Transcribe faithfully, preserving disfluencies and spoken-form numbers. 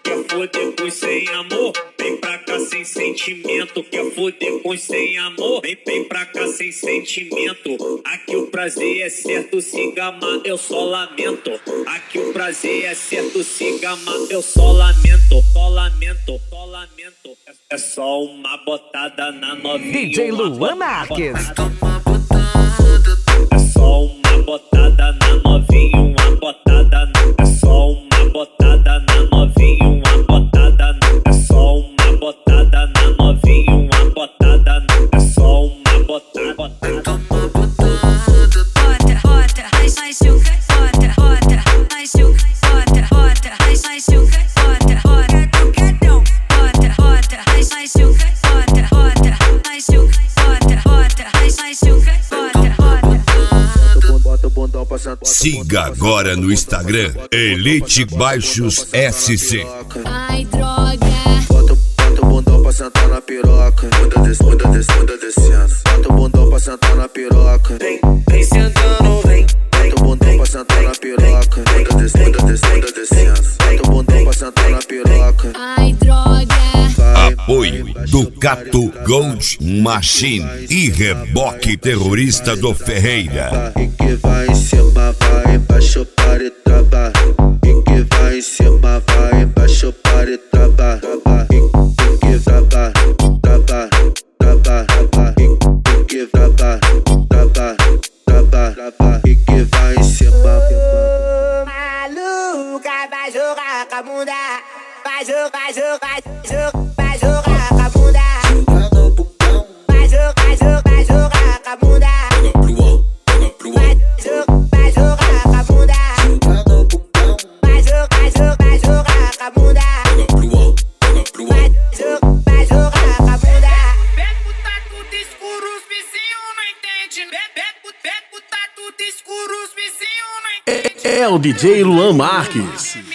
quer foder com sem amor? Vem pra cá sem sentimento, quer foder com sem amor? Vem, vem pra cá sem sentimento. Aqui o prazer é certo, se gamar eu só lamento. Aqui o prazer é certo, se gamar eu só lamento. Só lamento, só lamento. É só uma botada na novinha. D J Luan Marques. É só uma botada na novinha, uma botada na... É só uma botada na novinha, uma botada na... É só uma botada na novinha, uma botada na... É só uma botada, botada. Bota, bota, mais machuca, bota, bota, machuca, bota, bota, mais machuca, bota, bota, tucadão, bota, bota, mais machuca, bota, bota, machuca, bota, bota, mais machuca, bota, bota. Siga agora no Instagram Elite Baixos S C. Ai, droga. Bota, bota o bundão pra sentar na piroca. Muda des, muda des, muda descendo. Bota o bundão pra sentar na piroca. Vem, vem sentando, vem. Bota o bundão pra sentar na piroca. Muda des, muda des, muda descendo. Bota o bundão pra sentar na piroca. Ai, droga. Apoio Ducato Gold Machine e Reboque Terrorista do Ferreira. E que vai em cima, vai embaixo, para e trava. E que vai em cima, vai embaixo, para e trava. E que trava, trava, trava. E que trava, trava, trava. E que vai em cima. Maluca, vai jogar com a bunda. Vai jogar, jogar, jogar. Vai jogar com a bunda. Vai jogar, jogar, jogar com a bunda. Vai jogar, vai jogar com a bunda. Vai jogar, jogar, jogar com a bunda. Vai jogar, vai jogar com a bunda. Beco tá tudo escuro, os vizinhos não entendem. Beco, beco tá tudo escuro, os vizinhos não entendem. É o D J Luan Marques.